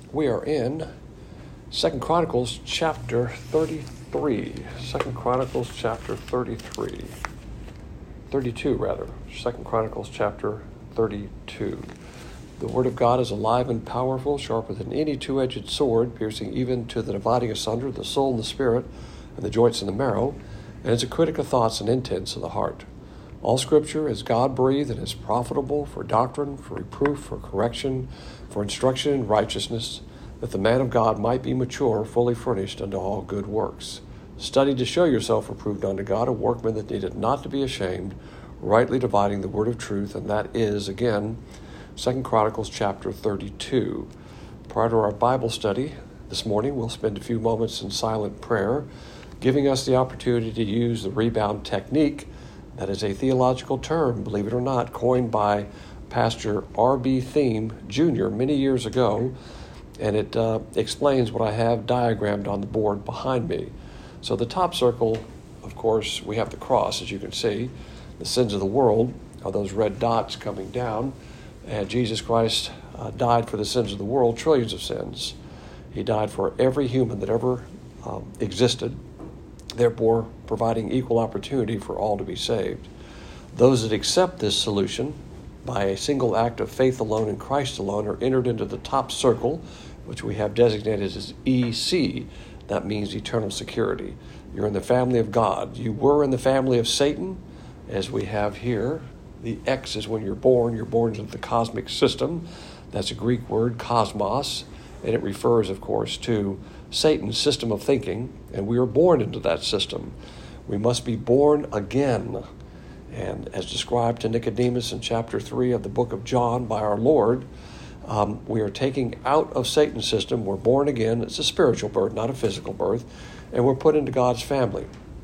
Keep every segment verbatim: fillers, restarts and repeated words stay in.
We are in Second Chronicles chapter thirty-three. Second Chronicles chapter thirty-three. thirty-two, rather. Second Chronicles chapter thirty-two. The word of God is alive and powerful, sharper than any two-edged sword, piercing even to the dividing asunder the soul and the spirit, and the joints and the marrow, and is a critic of thoughts and intents of the heart. All Scripture is God-breathed and is profitable for doctrine, for reproof, for correction, for instruction in righteousness, that the man of God might be mature, fully furnished unto all good works. Study to show yourself approved unto God, a workman that needeth not to be ashamed, rightly dividing the word of truth, and that is, again, Second Chronicles chapter thirty-two. Prior to our Bible study this morning, we'll spend a few moments in silent prayer, giving us the opportunity to use the rebound technique. That is a theological term, believe it or not, coined by Pastor R B Thiem Junior many years ago, and it uh, explains what I have diagrammed on the board behind me. So the top circle, of course, we have the cross, as you can see. The sins of the world are those red dots coming down, and Jesus Christ uh, died for the sins of the world, trillions of sins. He died for every human that ever um, existed, therefore providing equal opportunity for all to be saved. Those that accept this solution by a single act of faith alone in Christ alone are entered into the top circle, which we have designated as E C. That means eternal security. You're in the family of God. You were in the family of Satan, as we have here. The X is when you're born. You're born into the cosmic system. That's a Greek word, cosmos, and it refers, of course, to Satan's system of thinking, and we are born into that system. We must be born again. And as described to Nicodemus in chapter three of the book of John by our Lord, um, we are taking out of Satan's system. We're born again. It's a spiritual birth, not a physical birth, and we're put into God's family.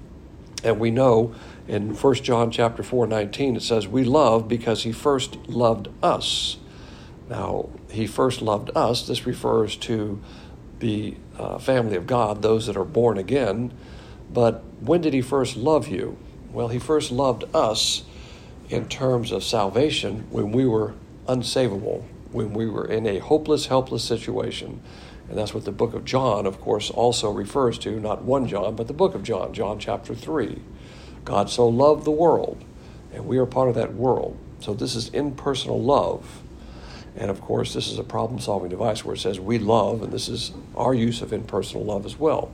And we know in First John chapter four nineteen, it says, we love because he first loved us. Now, he first loved us. This refers to the uh, family of God, those that are born again. But when did he first love you? Well, he first loved us in terms of salvation when we were unsavable, when we were in a hopeless, helpless situation. And that's what the book of John, of course, also refers to, not one John, but the book of John, John chapter three. God so loved the world, and we are part of that world. So this is impersonal love. And of course, this is a problem-solving device where it says we love, and this is our use of impersonal love as well.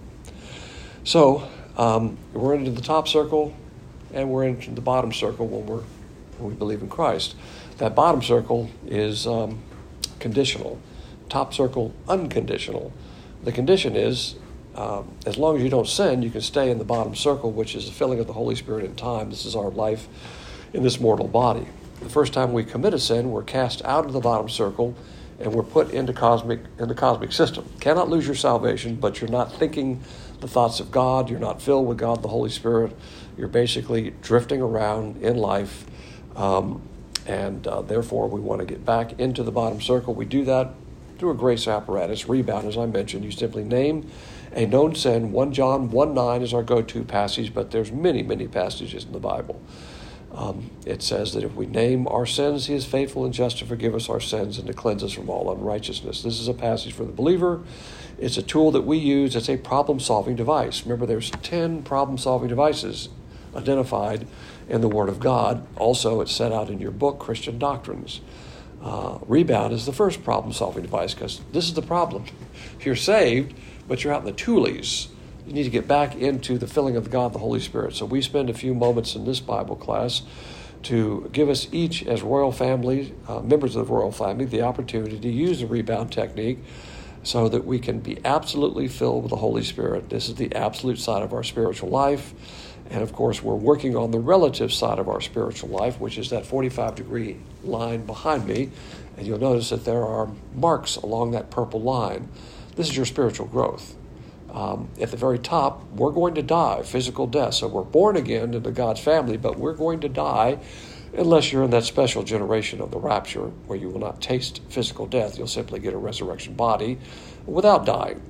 So um, we're into the top circle, and we're into the bottom circle when we're when we believe in Christ. That bottom circle is um, conditional. Top circle, unconditional. The condition is, um, as long as you don't sin, you can stay in the bottom circle, which is the filling of the Holy Spirit in time. This is our life in this mortal body. The first time we commit a sin, we're cast out of the bottom circle, and we're put into cosmic in the cosmic system. Cannot lose your salvation, but you're not thinking the thoughts of God. You're not filled with God, the Holy Spirit. You're basically drifting around in life, um, and uh, therefore we want to get back into the bottom circle. We do that through a grace apparatus, rebound, as I mentioned. You simply name a known sin. First John one nine is our go-to passage, but there's many, many passages in the Bible. Um, it says that if we name our sins, he is faithful and just to forgive us our sins and to cleanse us from all unrighteousness. This is a passage for the believer. It's a tool that we use. It's a problem-solving device. Remember, there's ten problem-solving devices identified in the Word of God. Also, it's set out in your book, Christian Doctrines. Uh, rebound is the first problem-solving device because this is the problem. You're saved, but you're out in the toolies. You need to get back into the filling of God, the Holy Spirit. So we spend a few moments in this Bible class to give us each, as royal family, uh, members of the royal family, the opportunity to use the rebound technique so that we can be absolutely filled with the Holy Spirit. This is the absolute side of our spiritual life. And of course, we're working on the relative side of our spiritual life, which is that forty-five degree line behind me. And you'll notice that there are marks along that purple line. This is your spiritual growth. Um, at the very top, we're going to die, physical death. So we're born again into God's family, but we're going to die unless you're in that special generation of the rapture where you will not taste physical death. You'll simply get a resurrection body without dying.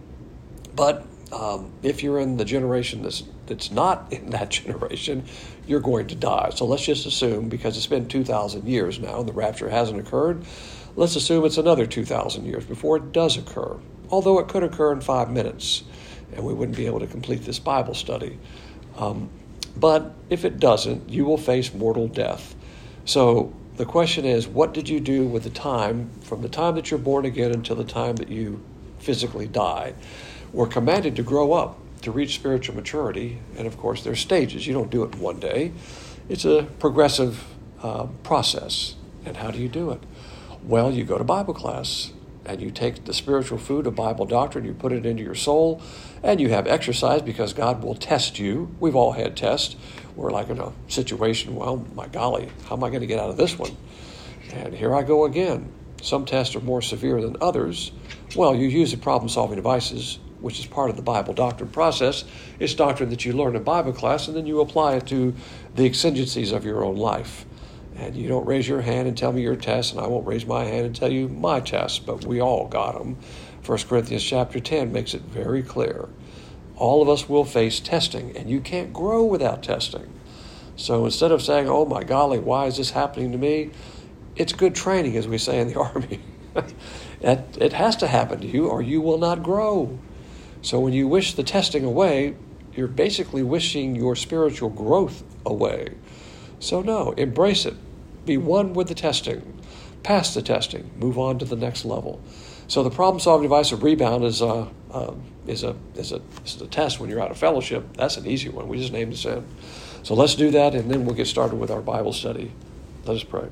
But um, if you're in the generation that's, that's not in that generation, you're going to die. So let's just assume, because it's been two thousand years now and the rapture hasn't occurred, Let's assume it's another two thousand years before it does occur, although it could occur in five minutes, and we wouldn't be able to complete this Bible study. Um, but if it doesn't, you will face mortal death. So the question is, what did you do with the time, from the time that you're born again until the time that you physically die? We're commanded to grow up, to reach spiritual maturity, and of course there's stages. You don't do it in one day. It's a progressive uh, process. And how do you do it? Well, you go to Bible class, and you take the spiritual food of Bible doctrine, you put it into your soul, and you have exercise because God will test you. We've all had tests. We're like in a situation, well, my golly, how am I going to get out of this one? And here I go again. Some tests are more severe than others. Well, you use the problem-solving devices, which is part of the Bible doctrine process. It's doctrine that you learn in Bible class, and then you apply it to the exigencies of your own life. And you don't raise your hand and tell me your test, and I won't raise my hand and tell you my test, but we all got them. First Corinthians chapter ten makes it very clear. All of us will face testing, and you can't grow without testing. So instead of saying, oh my golly, why is this happening to me? It's good training, as we say in the Army. it, it has to happen to you, or you will not grow. So when you wish the testing away, you're basically wishing your spiritual growth away. So no, embrace it. Be one with the testing. Pass the testing. Move on to the next level. So the problem-solving device of rebound is a, uh, is a is a is a test when you're out of fellowship. That's an easy one. We just named this in. So let's do that, and then we'll get started with our Bible study. Let us pray.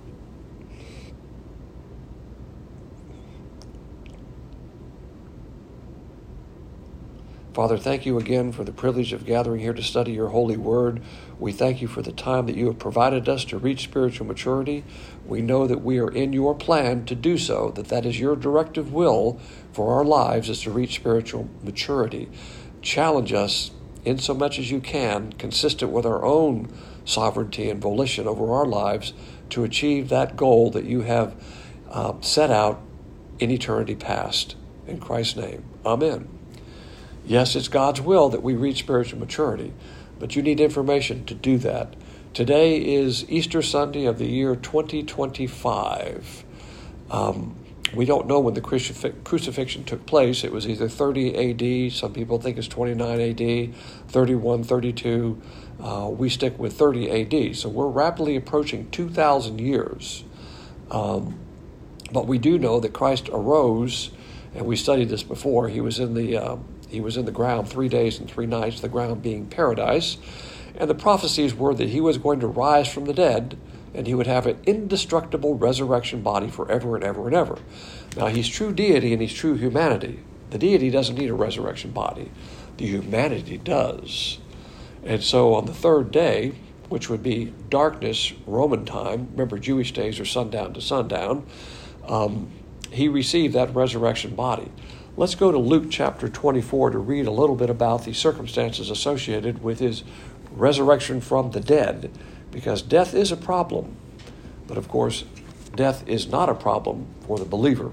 Father, thank you again for the privilege of gathering here to study your holy word. We thank you for the time that you have provided us to reach spiritual maturity. We know that we are in your plan to do so, that that is your directive will for our lives, is to reach spiritual maturity. Challenge us in so much as you can, consistent with our own sovereignty and volition over our lives, to achieve that goal that you have uh, set out in eternity past. In Christ's name, amen. Yes, it's God's will that we reach spiritual maturity, but you need information to do that. Today is Easter Sunday of the year twenty twenty-five. Um, we don't know when the crucif- crucifixion took place. It was either thirty A D, some people think it's twenty-nine A D, thirty-one, thirty-two. Uh, we stick with thirty A D, so we're rapidly approaching two thousand years. Um, but we do know that Christ arose, and we studied this before. He was in the... Uh, He was in the ground three days and three nights, the ground being paradise. And the prophecies were that he was going to rise from the dead, and he would have an indestructible resurrection body forever and ever and ever. Now, he's true deity and he's true humanity. The deity doesn't need a resurrection body. The humanity does. And so on the third day, which would be darkness, Roman time, remember Jewish days are sundown to sundown, um, he received that resurrection body. Let's go to Luke chapter twenty-four to read a little bit about the circumstances associated with his resurrection from the dead, because death is a problem. But of course, death is not a problem for the believer.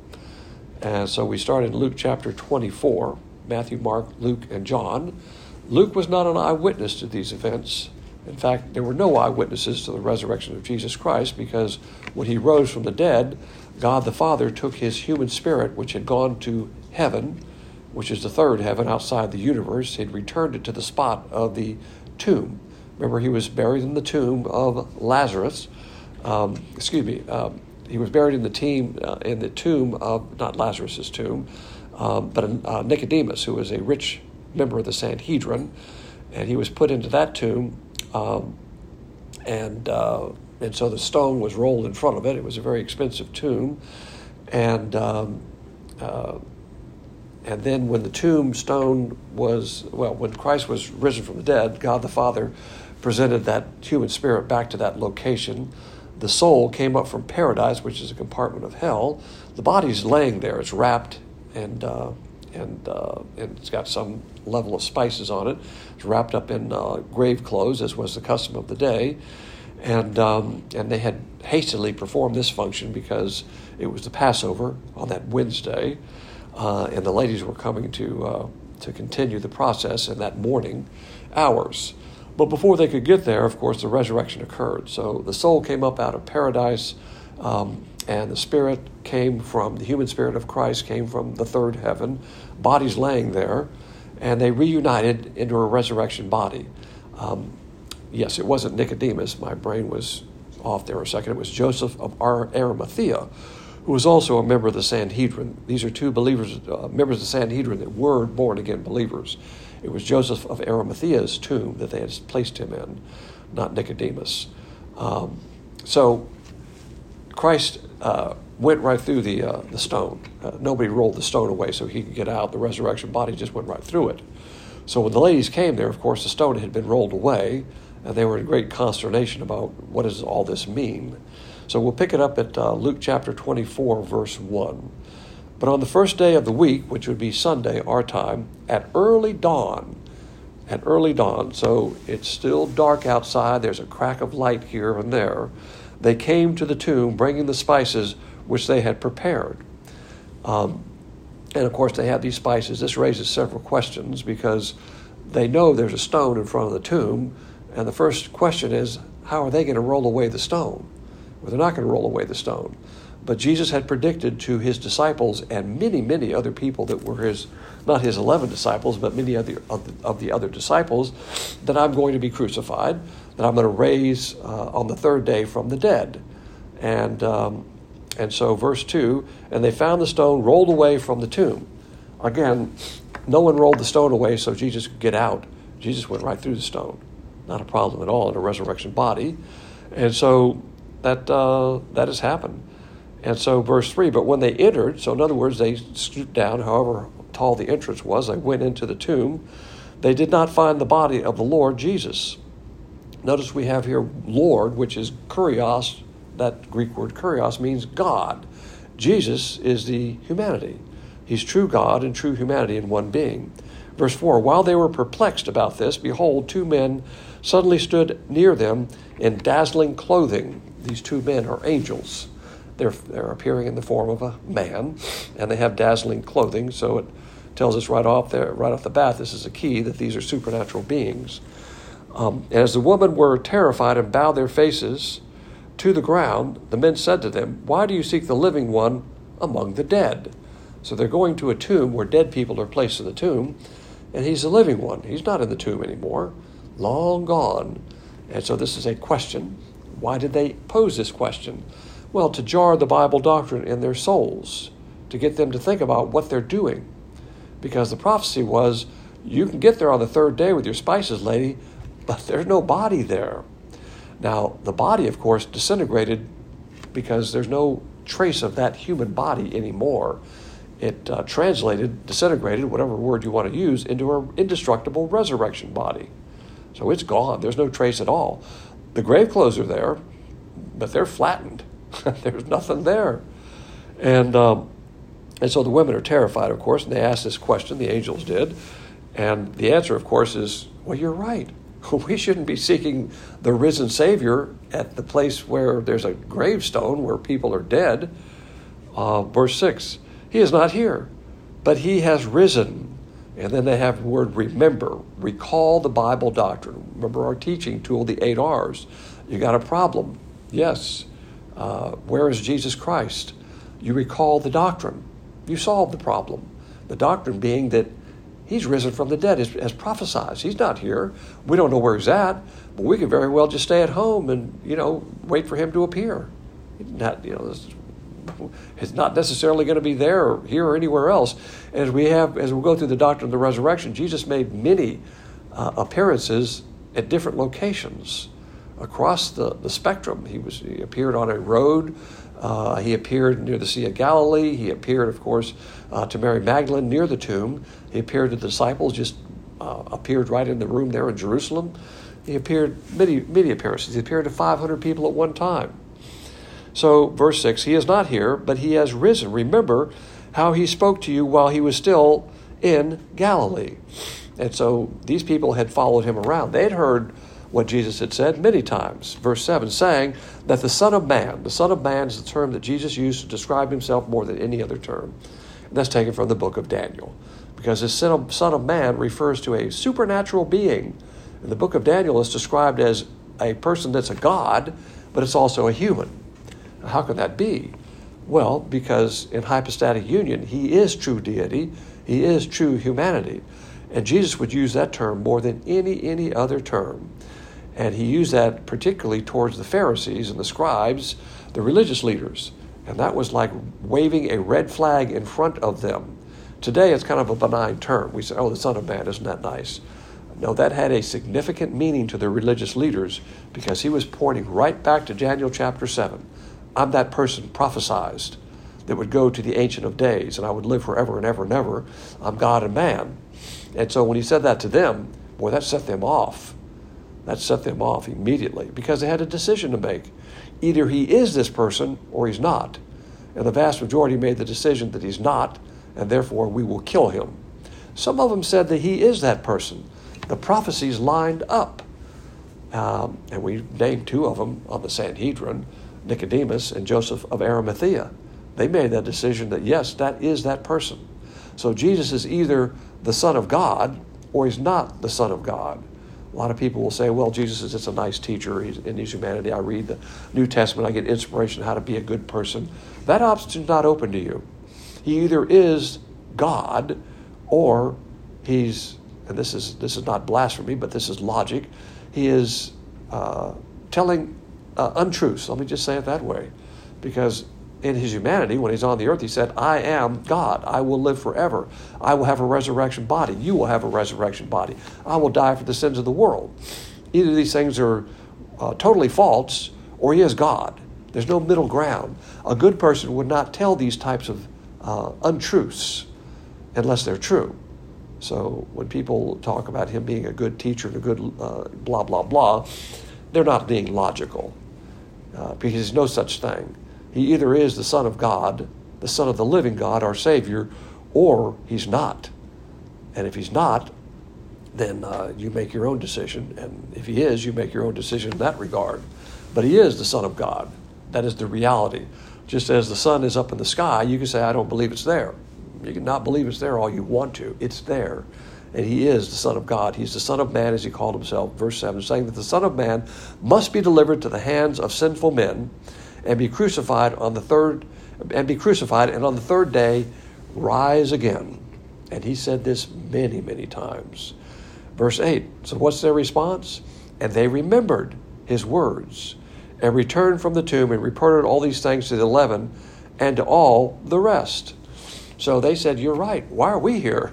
And so we start in Luke chapter twenty-four, Matthew, Mark, Luke, and John. Luke was not an eyewitness to these events. In fact, there were no eyewitnesses to the resurrection of Jesus Christ, because when he rose from the dead, God the Father took his human spirit, which had gone to heaven, which is the third heaven outside the universe. He'd returned it to the spot of the tomb. Remember, he was buried in the tomb of Lazarus. Um, excuse me. Um, he was buried in the tomb, uh, in the tomb of, not Lazarus's tomb, um, but uh, Nicodemus, who was a rich member of the Sanhedrin, and he was put into that tomb, um, and uh, and so the stone was rolled in front of it. It was a very expensive tomb, and um, uh, and then when the tombstone was, well, when Christ was risen from the dead, God the Father presented that human spirit back to that location. The soul came up from paradise, which is a compartment of hell. The body's laying there. It's wrapped, and uh, and uh, and it's got some level of spices on it. It's wrapped up in uh, grave clothes, as was the custom of the day. And um, and they had hastily performed this function because it was the Passover on that Wednesday, uh, and the ladies were coming to uh, to continue the process in that morning hours. But before they could get there, of course, the resurrection occurred. So the soul came up out of paradise, um, and the spirit came from, the human spirit of Christ came from the third heaven, bodies laying there, and they reunited into a resurrection body. Um, yes, it wasn't Nicodemus. My brain was off there a second. It was Joseph of Ar- Arimathea, who was also a member of the Sanhedrin. These are two believers, uh, members of the Sanhedrin that were born-again believers. It was Joseph of Arimathea's tomb that they had placed him in, not Nicodemus. Um, so Christ uh, went right through the uh, the stone. Uh, nobody rolled the stone away so he could get out. The resurrection body just went right through it. So when the ladies came there, of course, the stone had been rolled away, and they were in great consternation about what does all this mean. So we'll pick it up at uh, Luke chapter twenty-four, verse one. But on the first day of the week, which would be Sunday, our time, at early dawn, at early dawn, so it's still dark outside, there's a crack of light here and there, they came to the tomb bringing the spices which they had prepared. Um, and of course they have these spices. This raises several questions because they know there's a stone in front of the tomb, and the first question is, how are they going to roll away the stone? Well, they're not going to roll away the stone. But Jesus had predicted to his disciples and many, many other people that were his, not his eleven disciples, but many other of the, of the other disciples, that I'm going to be crucified, that I'm going to raise uh, on the third day from the dead. And um, and so verse two, and they found the stone rolled away from the tomb. Again, no one rolled the stone away so Jesus could get out. Jesus went right through the stone. Not a problem at all in a resurrection body. And so that uh, that has happened. And so verse three, but when they entered, so in other words, they stooped down, however tall the entrance was, they went into the tomb, they did not find the body of the Lord Jesus. Notice we have here Lord, which is kurios. That Greek word kurios means God. Jesus is the humanity. He's true God and true humanity in one being. Verse four, while they were perplexed about this, behold, two men suddenly stood near them in dazzling clothing. These two men are angels. They're, they're appearing in the form of a man, and they have dazzling clothing, so it tells us right off there, right off the bat, this is a key, that these are supernatural beings. Um, and as the women were terrified and bowed their faces to the ground, the men said to them, why do you seek the living one among the dead? So they're going to a tomb where dead people are placed in the tomb, and he's the living one. He's not in the tomb anymore, long gone. And so this is a question. Why did they pose this question? Well, to jar the Bible doctrine in their souls, to get them to think about what they're doing. Because the prophecy was, you can get there on the third day with your spices, lady, but there's no body there. Now, the body, of course, disintegrated because there's no trace of that human body anymore. It uh, translated, disintegrated, whatever word you want to use, into an indestructible resurrection body. So it's gone. There's no trace at all. The grave clothes are there, but they're flattened. There's nothing there. And um, and so the women are terrified, of course, and they ask this question, the angels did. And the answer, of course, is, well, you're right. We shouldn't be seeking the risen Savior at the place where there's a gravestone where people are dead. Uh, verse six, he is not here, but he has risen. And then they have the word remember, recall the Bible doctrine. Remember our teaching tool, the eight R's. You got a problem. Yes. Uh, where is Jesus Christ? You recall the doctrine. You solve the problem. The doctrine being that he's risen from the dead as, as prophesied. He's not here. We don't know where he's at, but we could very well just stay at home and, you know, wait for him to appear. Not, you know, this, it's not necessarily going to be there or here or anywhere else. As we have, as we go through the doctrine of the resurrection, Jesus made many uh, appearances at different locations across the, the spectrum. He was he appeared on a road. Uh, he appeared near the Sea of Galilee. He appeared, of course, uh, to Mary Magdalene near the tomb. He appeared to the disciples, just uh, appeared right in the room there in Jerusalem. He appeared many, many appearances. He appeared to five hundred people at one time. So, verse six, he is not here, but he has risen. Remember how he spoke to you while he was still in Galilee. And so these people had followed him around. They had heard what Jesus had said many times. Verse seven, saying that the Son of Man, the Son of Man is the term that Jesus used to describe himself more than any other term. And that's taken from the book of Daniel. Because the Son of, Son of Man refers to a supernatural being. And the book of Daniel is described as a person that's a god, but it's also a human. How can that be? Well, because in hypostatic union, he is true deity, he is true humanity. And Jesus would use that term more than any, any other term. And he used that particularly towards the Pharisees and the scribes, the religious leaders. And that was like waving a red flag in front of them. Today, it's kind of a benign term. We say, oh, the Son of Man, isn't that nice? No, that had a significant meaning to the religious leaders because he was pointing right back to Daniel chapter seven. I'm that person prophesied that would go to the Ancient of Days, and I would live forever and ever and ever. I'm God and man. And so when he said that to them, boy, that set them off. That set them off immediately because they had a decision to make. Either he is this person or he's not. And the vast majority made the decision that he's not, and therefore we will kill him. Some of them said that he is that person. The prophecies lined up. Um, and we named two of them on the Sanhedrin, Nicodemus and Joseph of Arimathea. They made that decision that, yes, that is that person. So Jesus is either the Son of God or he's not the Son of God. A lot of people will say, well, Jesus is just a nice teacher. He's in his humanity. I read the New Testament. I get inspiration how to be a good person. That option's not open to you. He either is God or he's, and this is this is not blasphemy, but this is logic, he is uh, telling uh, untruths. Let me just say it that way. Because in his humanity, when he's on the earth, he said, I am God. I will live forever. I will have a resurrection body. You will have a resurrection body. I will die for the sins of the world. Either of these things are uh, totally false or he is God. There's no middle ground. A good person would not tell these types of uh, untruths unless they're true. So when people talk about him being a good teacher and a good uh, blah, blah, blah, they're not being logical uh, because there's no such thing. He either is the Son of God, the Son of the living God, our Savior, or he's not. And if he's not, then uh, you make your own decision. And if he is, you make your own decision in that regard. But he is the Son of God. That is the reality. Just as the sun is up in the sky, you can say, I don't believe it's there. You can not believe it's there all you want to. It's there. And he is the Son of God. He's the Son of Man, as he called himself. Verse seven, saying that the Son of Man must be delivered to the hands of sinful men and be crucified on the third, and be crucified, and on the third day rise again. And he said this many, many times. Verse eight, so what's their response? And they remembered his words and returned from the tomb and reported all these things to the eleven and to all the rest. So they said, you're right. Why are we here?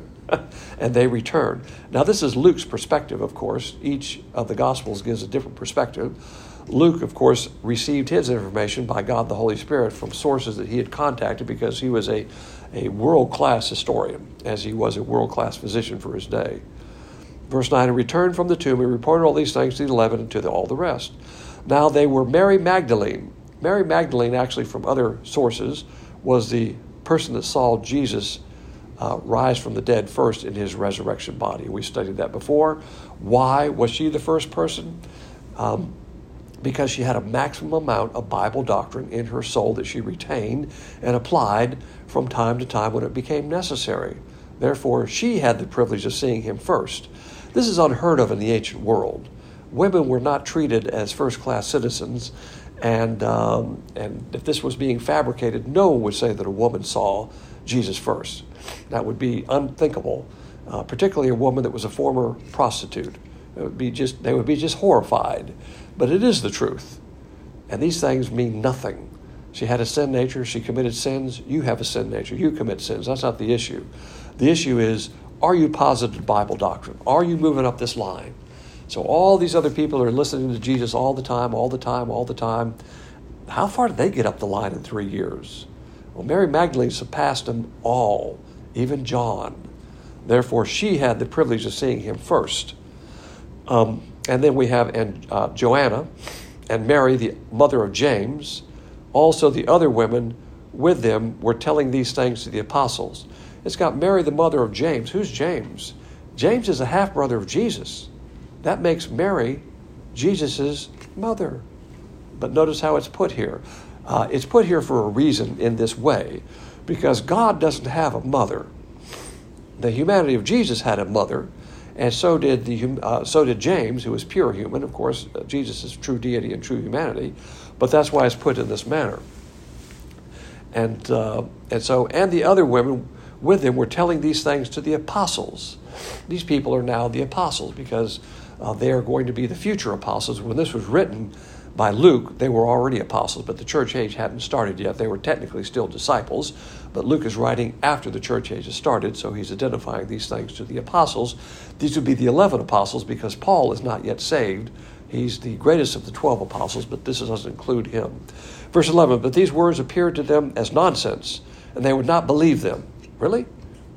And they returned. Now this is Luke's perspective, of course. Each of the Gospels gives a different perspective. Luke, of course, received his information by God the Holy Spirit from sources that he had contacted because he was a, a world-class historian, as he was a world-class physician for his day. Verse nine, and returned from the tomb, he reported all these things to the eleven and to the, all the rest. Now they were Mary Magdalene. Mary Magdalene, actually from other sources, was the person that saw Jesus uh, rise from the dead first in his resurrection body. We studied that before. Why was she the first person? Um, because she had a maximum amount of Bible doctrine in her soul that she retained and applied from time to time when it became necessary. Therefore, she had the privilege of seeing him first. This is unheard of in the ancient world. Women were not treated as first-class citizens, and um, and if this was being fabricated, no one would say that a woman saw Jesus first. That would be unthinkable, uh, particularly a woman that was a former prostitute. It would be just they would be just horrified. But it is the truth, and these things mean nothing. She had a sin nature. She committed sins. You have a sin nature. You commit sins. That's not the issue. The issue is, are you positive Bible doctrine? Are you moving up this line? So all these other people are listening to Jesus all the time, all the time, all the time. How far did they get up the line in three years? Well, Mary Magdalene surpassed them all, even John. Therefore, she had the privilege of seeing him first. Um, and then we have and, uh, Joanna and Mary, the mother of James. Also, the other women with them were telling these things to the apostles. It's got Mary, the mother of James. Who's James? James is a half-brother of Jesus. That makes Mary Jesus' mother. But notice how it's put here. Uh, it's put here for a reason in this way, because God doesn't have a mother. The humanity of Jesus had a mother, and so did the uh, so did James, who was pure human. Of course, uh, Jesus is true deity and true humanity, but that's why it's put in this manner. And uh, and so, and the other women with him were telling these things to the apostles. These people are now the apostles because uh, they are going to be the future apostles. When this was written by Luke, they were already apostles, but the church age hadn't started yet. They were technically still disciples, but Luke is writing after the church age has started, so he's identifying these things to the apostles. These would be the eleven apostles because Paul is not yet saved. He's the greatest of the twelve apostles, but this doesn't include him. Verse eleven, but these words appeared to them as nonsense, and they would not believe them. Really?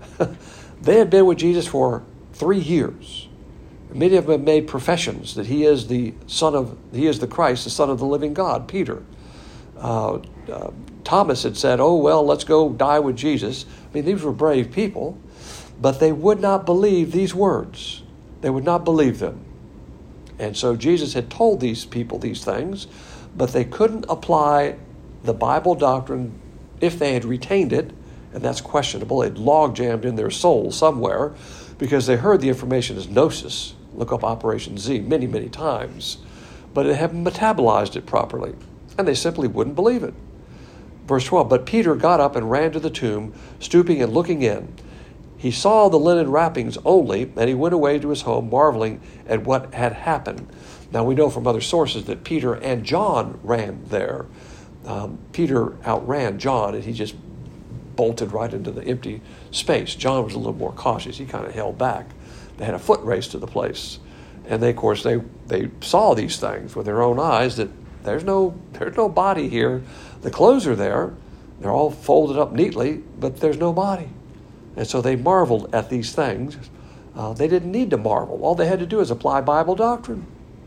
They had been with Jesus for three years. Many of them made professions that he is the son of, he is the Christ, the Son of the living God, Peter. Uh, uh, Thomas had said, oh, well, let's go die with Jesus. I mean, these were brave people, but they would not believe these words. They would not believe them. And so Jesus had told these people these things, but they couldn't apply the Bible doctrine if they had retained it, and that's questionable. It log-jammed in their soul somewhere because they heard the information as gnosis. Look up Operation Z many, many times. But they haven't metabolized it properly, and they simply wouldn't believe it. Verse twelve, but Peter got up and ran to the tomb, stooping and looking in. He saw the linen wrappings only, and he went away to his home, marveling at what had happened. Now we know from other sources that Peter and John ran there. Um, Peter outran John, and he just bolted right into the empty space. John was a little more cautious. He kind of held back. They had a foot race to the place. And they, of course, they, they saw these things with their own eyes that there's no, there's no body here. The clothes are there. They're all folded up neatly, but there's no body. And so they marveled at these things. Uh, they didn't need to marvel. All they had to do is apply Bible doctrine.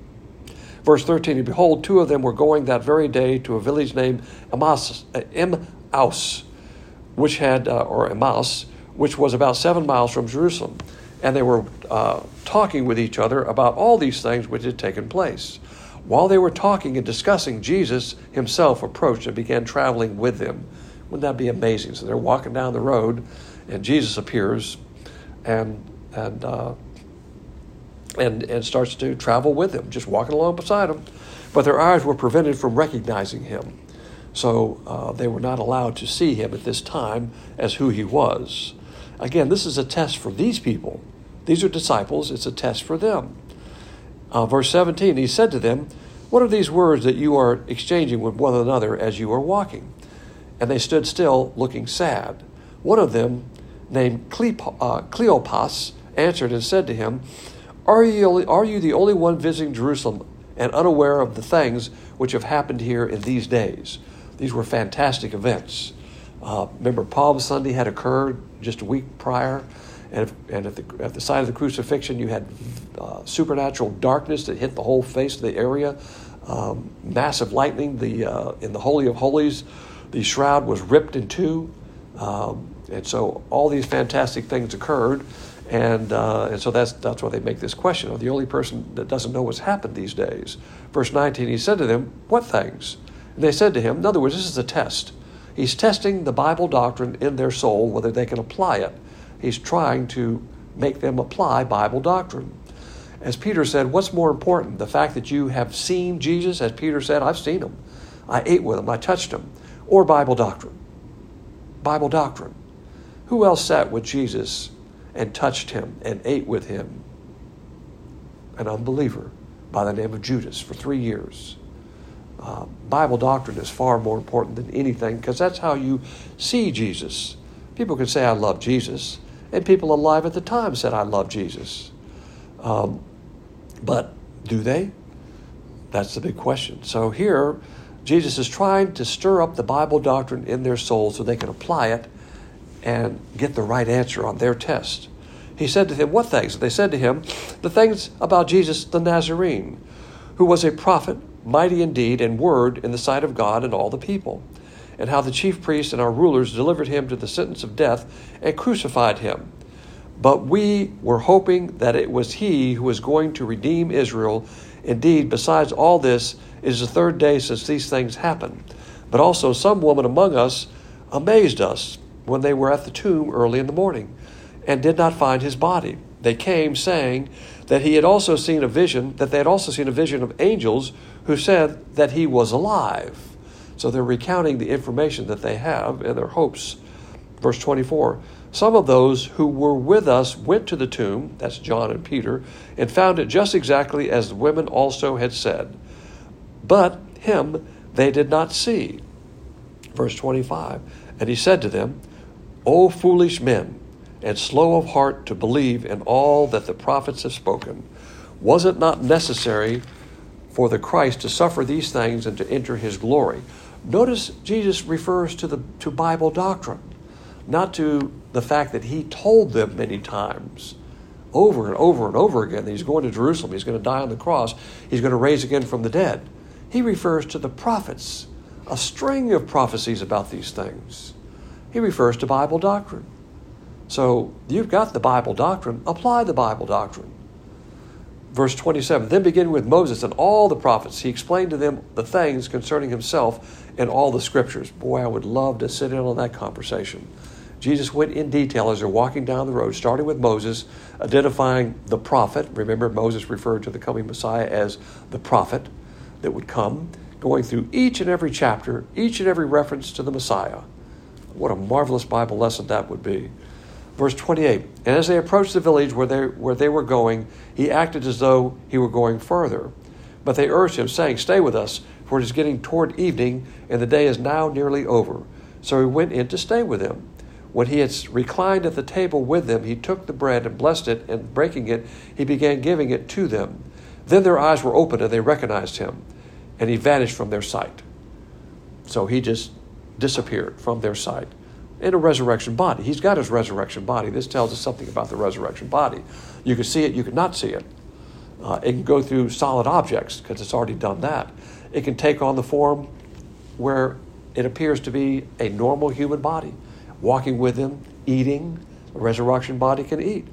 Verse thirteen, and behold, two of them were going that very day to a village named Emmaus, uh, Emmaus which had, uh, or Emmaus, which was about seven miles from Jerusalem. And they were uh, talking with each other about all these things which had taken place. While they were talking and discussing, Jesus himself approached and began traveling with them. Wouldn't that be amazing? So they're walking down the road, and Jesus appears and and uh, and and starts to travel with them, just walking along beside them. But their eyes were prevented from recognizing him. So uh, they were not allowed to see him at this time as who he was. Again, this is a test for these people. These are disciples. It's a test for them. Uh, verse seventeen, he said to them, what are these words that you are exchanging with one another as you are walking? And they stood still, looking sad. One of them, named Cleopas, answered and said to him, are you, are you the only one visiting Jerusalem and unaware of the things which have happened here in these days? These were fantastic events. Uh, remember, Palm Sunday had occurred just a week prior, and, if, and at, the, at the side of the crucifixion, you had uh, supernatural darkness that hit the whole face of the area, um, massive lightning. The uh, in the Holy of Holies, the shroud was ripped in two, um, and so all these fantastic things occurred, and uh, and so that's that's why they make this question. The only person that doesn't know what's happened these days. Verse nineteen, he said to them, what things? And they said to him, in other words, this is a test. He's testing the Bible doctrine in their soul, whether they can apply it. He's trying to make them apply Bible doctrine. As Peter said, what's more important? The fact that you have seen Jesus, as Peter said, I've seen him. I ate with him. I touched him. Or Bible doctrine. Bible doctrine. Who else sat with Jesus and touched him and ate with him? An unbeliever by the name of Judas for three years. Uh, Bible doctrine is far more important than anything because that's how you see Jesus. People can say, I love Jesus, and people alive at the time said, I love Jesus. Um, but do they? That's the big question. So here, Jesus is trying to stir up the Bible doctrine in their soul so they can apply it and get the right answer on their test. He said to them, what things? They said to him, the things about Jesus the Nazarene, who was a prophet, mighty in deed and word in the sight of God and all the people, and how the chief priests and our rulers delivered him to the sentence of death and crucified him. But we were hoping that it was he who was going to redeem Israel. Indeed, besides all this, it is the third day since these things happened. But also some woman among us amazed us when they were at the tomb early in the morning and did not find his body. They came saying that he had also seen a vision, that they had also seen a vision of angels who said that he was alive. So they're recounting the information that they have and their hopes. Verse twenty-four, some of those who were with us went to the tomb, that's John and Peter, and found it just exactly as the women also had said. But him they did not see. Verse twenty-five, and he said to them, O foolish men, and slow of heart to believe in all that the prophets have spoken. Was it not necessary for the Christ to suffer these things and to enter his glory? Notice Jesus refers to the to Bible doctrine, not to the fact that he told them many times, over and over and over again, that he's going to Jerusalem, he's going to die on the cross, he's going to raise again from the dead. He refers to the prophets, a string of prophecies about these things. He refers to Bible doctrine. So you've got the Bible doctrine, apply the Bible doctrine. Verse twenty-seven, then beginning with Moses and all the prophets, he explained to them the things concerning himself and all the scriptures. Boy, I would love to sit in on that conversation. Jesus went in detail as they're walking down the road, starting with Moses, identifying the prophet. Remember, Moses referred to the coming Messiah as the prophet that would come, going through each and every chapter, each and every reference to the Messiah. What a marvelous Bible lesson that would be. Verse twenty-eight, and as they approached the village where they, where they were going, he acted as though he were going further. But they urged him, saying, stay with us, for it is getting toward evening, and the day is now nearly over. So he went in to stay with them. When he had reclined at the table with them, he took the bread and blessed it, and breaking it, he began giving it to them. Then their eyes were opened, and they recognized him, and he vanished from their sight. So he just disappeared from their sight. In a resurrection body. He's got his resurrection body. This tells us something about the resurrection body. You can see it, you can not see it. Uh, it can go through solid objects because it's already done that. It can take on the form where it appears to be a normal human body. Walking with him, eating, a resurrection body can eat.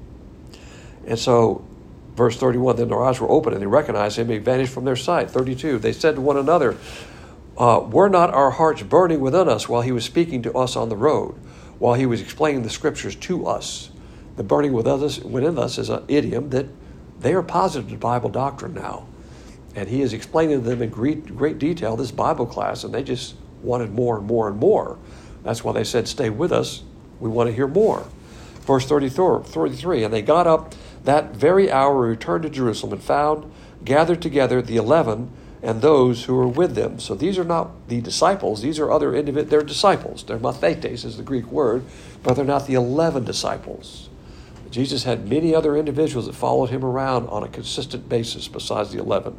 And so, verse thirty-one, then their eyes were open and they recognized him. He vanished from their sight. thirty-two, they said to one another, Uh, were not our hearts burning within us while he was speaking to us on the road, while he was explaining the scriptures to us? The burning within us, within us is an idiom that they are positive to Bible doctrine now. And he is explaining to them in great, great detail this Bible class, and they just wanted more and more and more. That's why they said, stay with us. We want to hear more. Verse thirty-three, and they got up that very hour and returned to Jerusalem and found gathered together the eleven and those who were with them. So these are not the disciples. These are other individuals. They're disciples. They're mathetes is the Greek word, but they're not the eleven disciples. Jesus had many other individuals that followed him around on a consistent basis besides the eleven.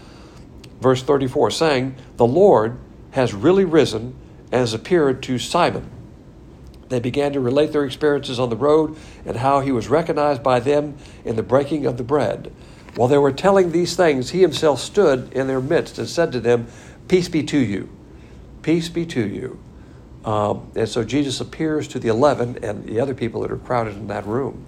Verse thirty-four, saying, the Lord has really risen and has appeared to Simon. They began to relate their experiences on the road and how he was recognized by them in the breaking of the bread. While they were telling these things, he himself stood in their midst and said to them, peace be to you. Peace be to you. Um, and so Jesus appears to the eleven and the other people that are crowded in that room.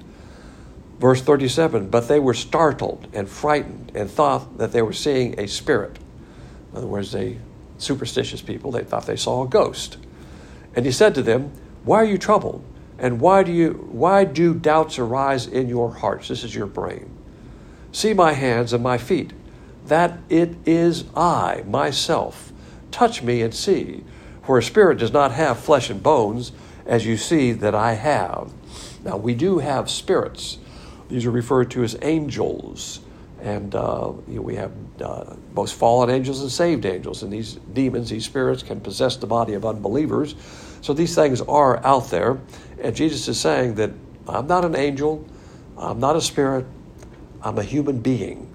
Verse thirty-seven, but they were startled and frightened and thought that they were seeing a spirit. In other words, they superstitious people, they thought they saw a ghost. And he said to them, why are you troubled? And why do you why do doubts arise in your hearts? This is your brain. See my hands and my feet, that it is I, myself. Touch me and see, for a spirit does not have flesh and bones, as you see that I have. Now, we do have spirits. These are referred to as angels. And uh, you know, we have uh, both fallen angels and saved angels. And these demons, these spirits, can possess the body of unbelievers. So these things are out there. And Jesus is saying that I'm not an angel, I'm not a spirit, I'm a human being.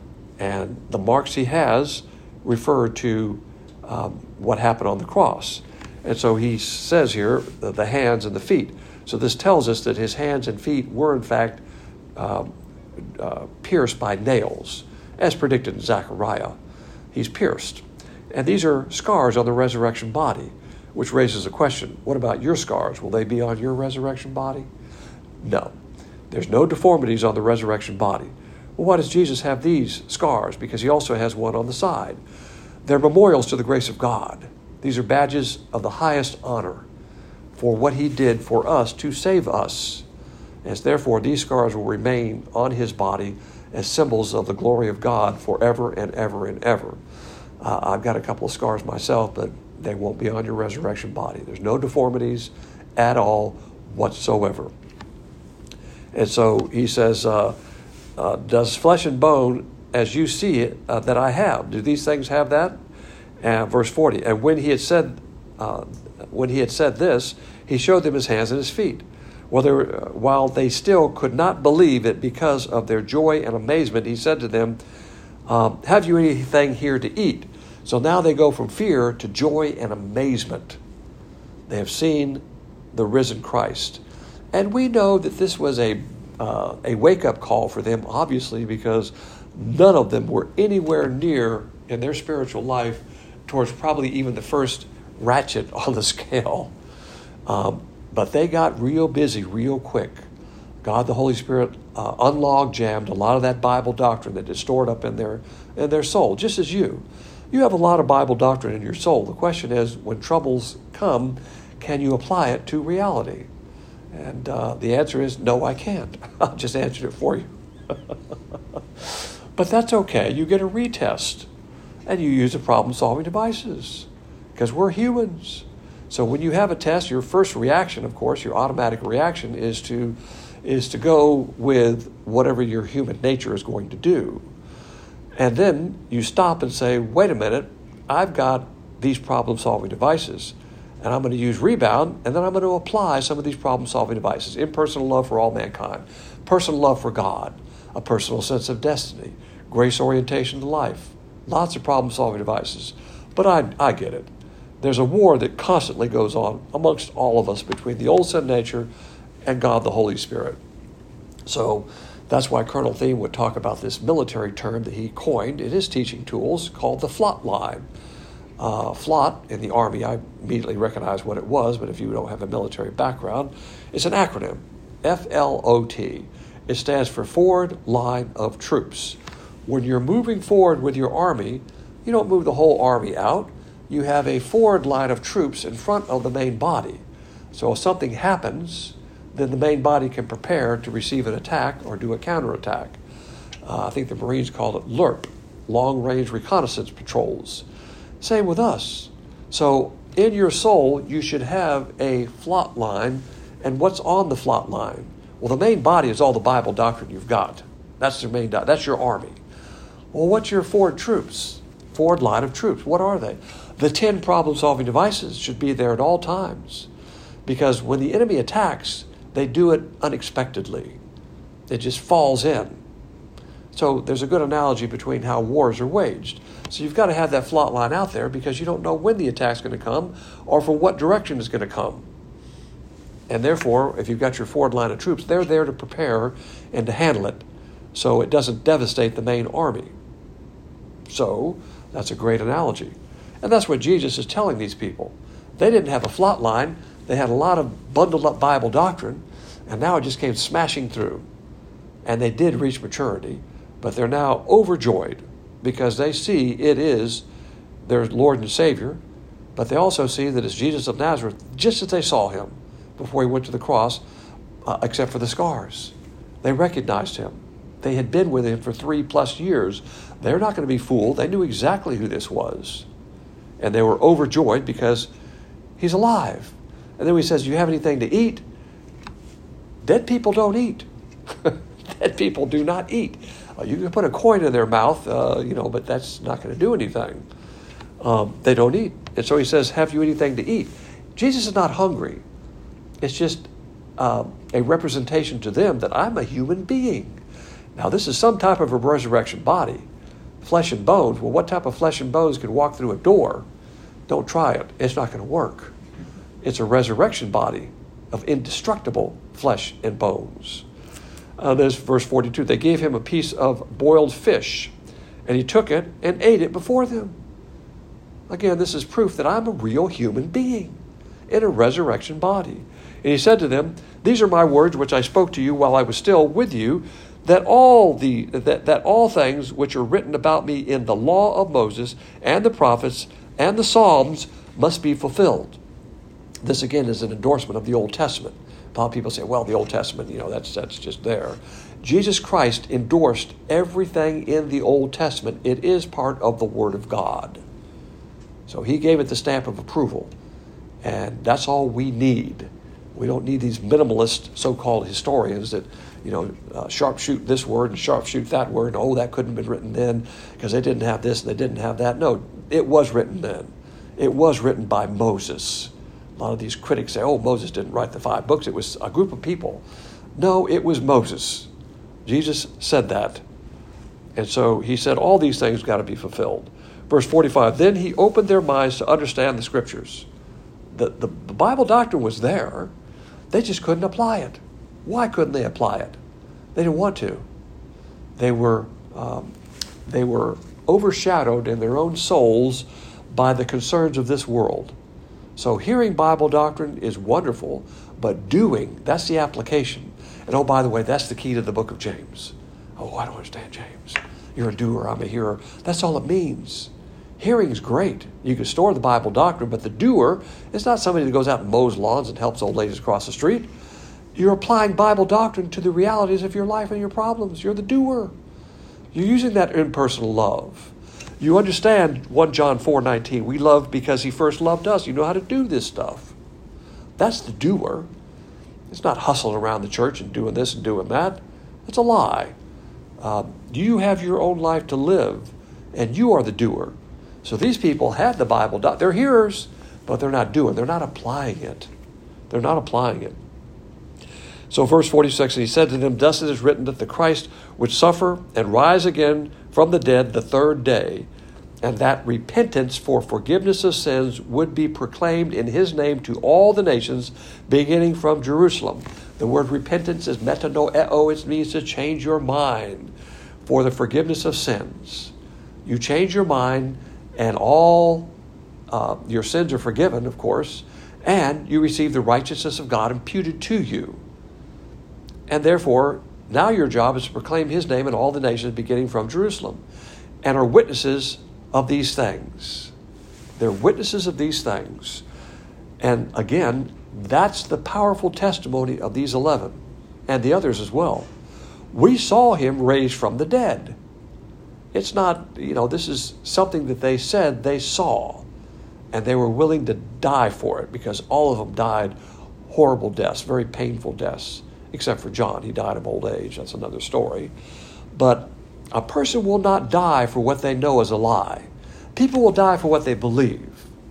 And the marks he has refer to um, what happened on the cross. And so he says here, the, the hands and the feet. So this tells us that his hands and feet were in fact uh, uh, pierced by nails, as predicted in Zechariah. He's pierced. And these are scars on the resurrection body, which raises a question. What about your scars? Will they be on your resurrection body? No. There's no deformities on the resurrection body. Well, why does Jesus have these scars? Because he also has one on the side. They're memorials to the grace of God. These are badges of the highest honor for what he did for us to save us. As therefore, these scars will remain on his body as symbols of the glory of God forever and ever and ever. Uh, I've got a couple of scars myself, but they won't be on your resurrection body. There's no deformities at all whatsoever. And so he says, uh, uh, does flesh and bone, as you see it, uh, that I have, do these things have that? Uh, verse forty, and when he had said, uh, when he had said this, he showed them his hands and his feet. Well, they were, uh, while they still could not believe it because of their joy and amazement, he said to them, um, have you anything here to eat? So now they go from fear to joy and amazement. They have seen the risen Christ. And we know that this was a uh, a wake-up call for them, obviously, because none of them were anywhere near in their spiritual life towards probably even the first ratchet on the scale. Um, but they got real busy real quick. God, the Holy Spirit, uh, unlog jammed a lot of that Bible doctrine that is stored up in their in their soul, just as you. You have a lot of Bible doctrine in your soul. The question is, when troubles come, can you apply it to reality? And uh, the answer is, no, I can't. I'll just answer it for you. But that's okay. You get a retest, and you use the problem-solving devices, because we're humans. So when you have a test, your first reaction, of course, your automatic reaction is to is to go with whatever your human nature is going to do. And then you stop and say, wait a minute, I've got these problem-solving devices, and I'm going to use Rebound, and then I'm going to apply some of these problem-solving devices. Impersonal love for all mankind, personal love for God, a personal sense of destiny, grace orientation to life, lots of problem-solving devices. But I, I get it. There's a war that constantly goes on amongst all of us between the old sin nature and God the Holy Spirit. So that's why Colonel Thiem would talk about this military term that he coined in his teaching tools called the FLOT line. Uh, FLOT in the Army, I immediately recognized what it was, but if you don't have a military background, it's an acronym, F L O T. It stands for Forward Line of Troops. When you're moving forward with your army, you don't move the whole army out. You have a forward line of troops in front of the main body. So if something happens, then the main body can prepare to receive an attack or do a counterattack. Uh, I think the Marines called it LRP, Long-Range Reconnaissance Patrols. Same with us. So in your soul, you should have a FLOT line. And what's on the FLOT line? Well, the main body is all the Bible doctrine you've got. That's your main. Do- that's your army. Well, what's your forward troops? Forward line of troops. What are they? The ten problem-solving devices should be there at all times, because when the enemy attacks, they do it unexpectedly. It just falls in. So there's a good analogy between how wars are waged. So you've got to have that FLOT line out there, because you don't know when the attack's going to come or from what direction it's going to come. And therefore, if you've got your forward line of troops, they're there to prepare and to handle it so it doesn't devastate the main army. So that's a great analogy. And that's what Jesus is telling these people. They didn't have a FLOT line. They had a lot of bundled up Bible doctrine, and now it just came smashing through. And they did reach maturity, but they're now overjoyed because they see it is their Lord and Savior, but they also see that it's Jesus of Nazareth, just as they saw him before he went to the cross, uh, except for the scars. They recognized him. They had been with him for three plus years. They're not going to be fooled. They knew exactly who this was. And they were overjoyed because he's alive. And then he says, do you have anything to eat? Dead people don't eat. Dead people do not eat. Uh, you can put a coin in their mouth, uh, you know, but that's not going to do anything. Um, they don't eat. And so he says, have you anything to eat? Jesus is not hungry. It's just uh, a representation to them that I'm a human being. Now, this is some type of a resurrection body. Flesh and bones. Well, what type of flesh and bones can walk through a door? Don't try it. It's not going to work. It's a resurrection body of indestructible flesh and bones. Uh, there's verse forty-two. They gave him a piece of boiled fish, and he took it and ate it before them. Again, this is proof that I'm a real human being in a resurrection body. And he said to them, these are my words which I spoke to you while I was still with you, that all the that, that all things which are written about me in the law of Moses and the prophets and the Psalms must be fulfilled. This again is an endorsement of the Old Testament. A lot of people say, well, the Old Testament, you know, that's that's just there. Jesus Christ endorsed everything in the Old Testament. It is part of the Word of God. So he gave it the stamp of approval. And that's all we need. We don't need these minimalist so-called historians that, you know, uh, sharpshoot this word and sharpshoot that word. And, oh, that couldn't have been written then because they didn't have this and they didn't have that. No, it was written then. It was written by Moses. A lot of these critics say, oh, Moses didn't write the five books. It was a group of people. No, it was Moses. Jesus said that. And so he said all these things got to be fulfilled. Verse forty-five, then he opened their minds to understand the Scriptures. The, the, the Bible doctrine was there. They just couldn't apply it. Why couldn't they apply it? They didn't want to. They were, um, they were overshadowed in their own souls by the concerns of this world. So hearing Bible doctrine is wonderful, but doing, that's the application. And oh, by the way, that's the key to the book of James. Oh, I don't understand James. You're a doer, I'm a hearer. That's all it means. Hearing is great. You can store the Bible doctrine, but the doer is not somebody that goes out and mows lawns and helps old ladies across the street. You're applying Bible doctrine to the realities of your life and your problems. You're the doer. You're using that impersonal love. You understand First John four nineteen. We love because he first loved us. You know how to do this stuff. That's the doer. It's not hustling around the church and doing this and doing that. It's a lie. Uh, you have your own life to live, and you are the doer. So these people had the Bible. They're hearers, but they're not doing. They're not applying it. They're not applying it. So verse forty-six, and he said to them, thus it is written that the Christ would suffer and rise again from the dead the third day, and that repentance for forgiveness of sins would be proclaimed in his name to all the nations, beginning from Jerusalem. The word repentance is metanoeo. It means to change your mind for the forgiveness of sins. You change your mind, and all uh, your sins are forgiven, of course, and you receive the righteousness of God imputed to you. And therefore, now your job is to proclaim his name in all the nations, beginning from Jerusalem, and are witnesses of these things. They're witnesses of these things. And again, that's the powerful testimony of these eleven, and the others as well. We saw him raised from the dead. It's not, you know, this is something that they said they saw, and they were willing to die for it because all of them died horrible deaths, very painful deaths, except for John. He died of old age. That's another story. But a person will not die for what they know is a lie. People will die for what they believe.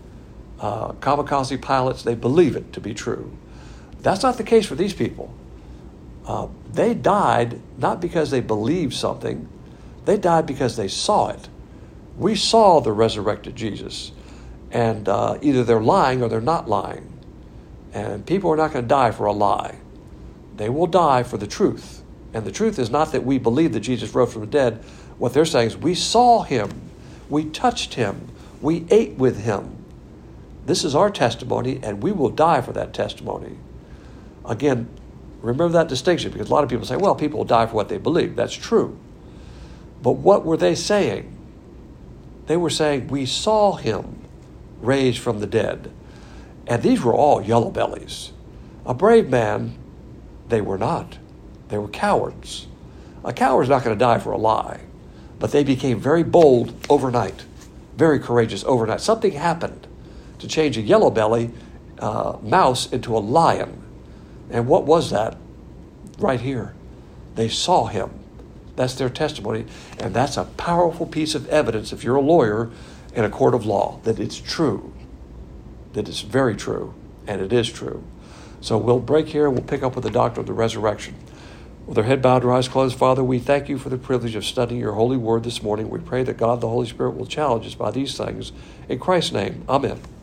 Uh, kamikaze pilots, they believe it to be true. That's not the case for these people. Uh, they died not because they believed something. They died because they saw it. We saw the resurrected Jesus. And uh, either they're lying or they're not lying. And people are not going to die for a lie. They will die for the truth. And the truth is not that we believe that Jesus rose from the dead. What they're saying is we saw him. We touched him. We ate with him. This is our testimony, and we will die for that testimony. Again, remember that distinction, because a lot of people say, well, people will die for what they believe. That's true. But what were they saying? They were saying, we saw him raised from the dead. And these were all yellow bellies. A brave man, they were not. They were cowards. A coward's not going to die for a lie. But they became very bold overnight, very courageous overnight. Something happened to change a yellow belly uh, mouse into a lion. And what was that? Right here. They saw him. That's their testimony. And that's a powerful piece of evidence, if you're a lawyer in a court of law, that it's true. That it's very true. And it is true. So we'll break here and we'll pick up with the doctrine of the resurrection. With our head bowed, our eyes closed, Father, we thank you for the privilege of studying your holy word this morning. We pray that God, the Holy Spirit, will challenge us by these things. In Christ's name, amen.